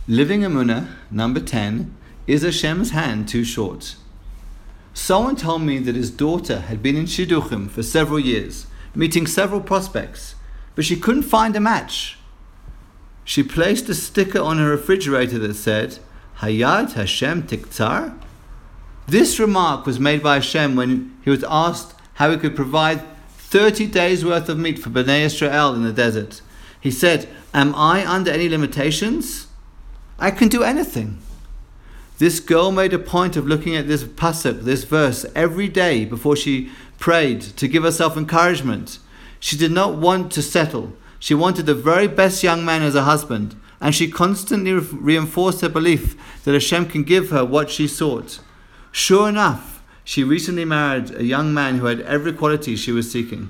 Living Emunah, number 10, is Hashem's hand too short? Someone told me that his daughter had been in Shidduchim for several years, meeting several prospects, but she couldn't find a match. She placed a sticker on her refrigerator that said, Hayad Hashem Tiktzar? This remark was made by Hashem when he was asked how he could provide 30 days worth of meat for Bnei Israel in the desert. He said, am I under any limitations? I can do anything. This girl made a point of looking at this pasuk, this verse, every day before she prayed to give herself encouragement. She did not want to settle. She wanted the very best young man as a husband, and she constantly reinforced her belief that Hashem can give her what she sought. Sure enough, she recently married a young man who had every quality she was seeking.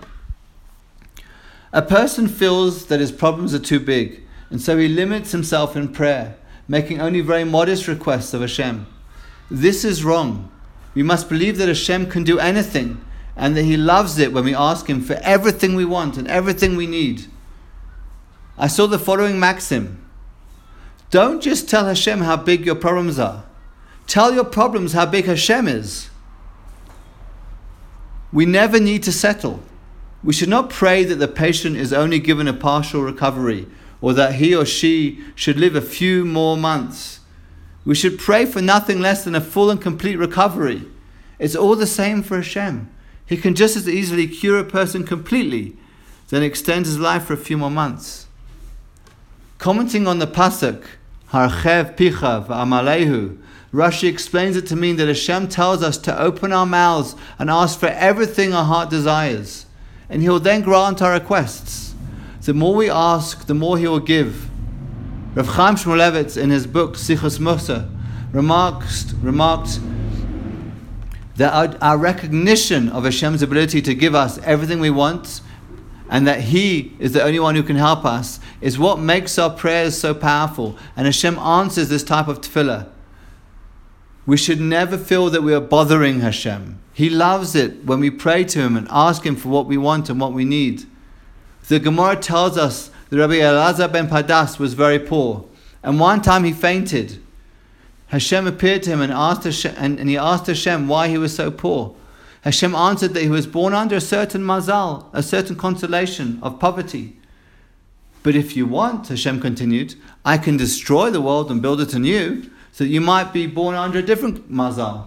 A person feels that his problems are too big, and so he limits himself in prayer, making only very modest requests of Hashem. This is wrong. We must believe that Hashem can do anything, and that He loves it when we ask Him for everything we want and everything we need. I saw the following maxim. Don't just tell Hashem how big your problems are. Tell your problems how big Hashem is. We never need to settle. We should not pray that the patient is only given a partial recovery, or that he or she should live a few more months. We should pray for nothing less than a full and complete recovery. It's all the same for Hashem. He can just as easily cure a person completely than extend his life for a few more months. Commenting on the pasuk, Harchev picha v'amalehu, Rashi explains it to mean that Hashem tells us to open our mouths and ask for everything our heart desires, and He will then grant our requests. The more we ask, the more He will give. Rav Chaim Shmulevitz, in his book Sichos Musa, remarked that our recognition of Hashem's ability to give us everything we want, and that He is the only one who can help us, is what makes our prayers so powerful, and Hashem answers this type of tefillah. We should never feel that we are bothering Hashem. He loves it when we pray to Him and ask Him for what we want and what we need. The Gemara tells us that Rabbi Elazar ben Padas was very poor, and one time he fainted. Hashem appeared to him and he asked Hashem why he was so poor. Hashem answered that he was born under a certain mazal, a certain consolation of poverty. But if you want, Hashem continued, I can destroy the world and build it anew, so that you might be born under a different mazal.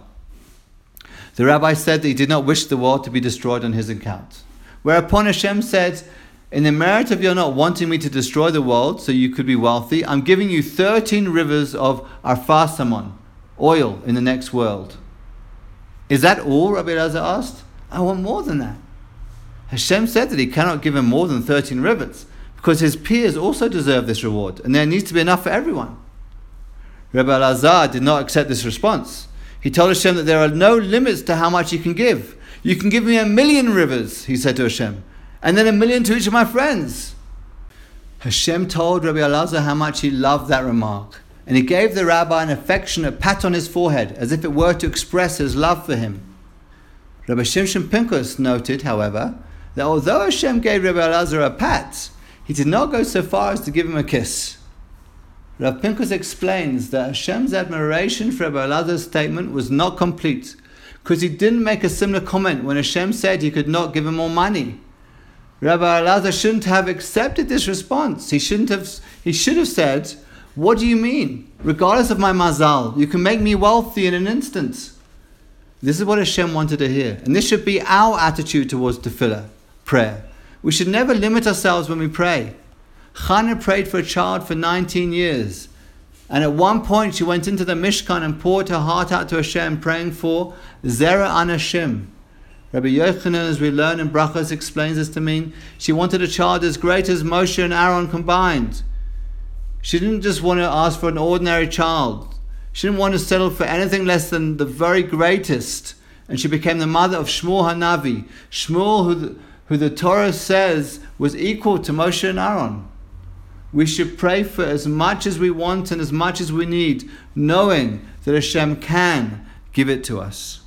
The rabbi said that he did not wish the world to be destroyed on his account. Whereupon Hashem said, in the merit of your not wanting me to destroy the world so you could be wealthy, I'm giving you 13 rivers of arfasamon, oil in the next world. Is that all? Rabbi Elazar asked. I want more than that. Hashem said that He cannot give him more than 13 rivers, because his peers also deserve this reward, and there needs to be enough for everyone. Rabbi Elazar did not accept this response. He told Hashem that there are no limits to how much He can give. You can give me 1,000,000 rivers, he said to Hashem, and then 1,000,000 to each of my friends. Hashem told Rabbi Elazar how much he loved that remark, and He gave the rabbi an affectionate pat on his forehead, as if it were to express his love for him. Rabbi Shimshon Pinkus noted, however, that although Hashem gave Rabbi Elazar a pat, He did not go so far as to give him a kiss. Rav Pinkus explains that Hashem's admiration for Rabbi Elazar's statement was not complete, because he didn't make a similar comment when Hashem said He could not give him more money. Rabbi Elazar shouldn't have accepted this response. He should have said, what do you mean? Regardless of my mazal, you can make me wealthy in an instant. This is what Hashem wanted to hear. And this should be our attitude towards tefillah, prayer. We should never limit ourselves when we pray. Chana prayed for a child for 19 years. And at one point she went into the Mishkan and poured her heart out to Hashem, praying for Zera Anashim. Rabbi Yochanan, as we learn in Brachos, explains this to mean she wanted a child as great as Moshe and Aaron combined. She didn't just want to ask for an ordinary child. She didn't want to settle for anything less than the very greatest. And she became the mother of Shmuel Hanavi. Shmuel, who the Torah says was equal to Moshe and Aaron. We should pray for as much as we want and as much as we need, knowing that Hashem can give it to us.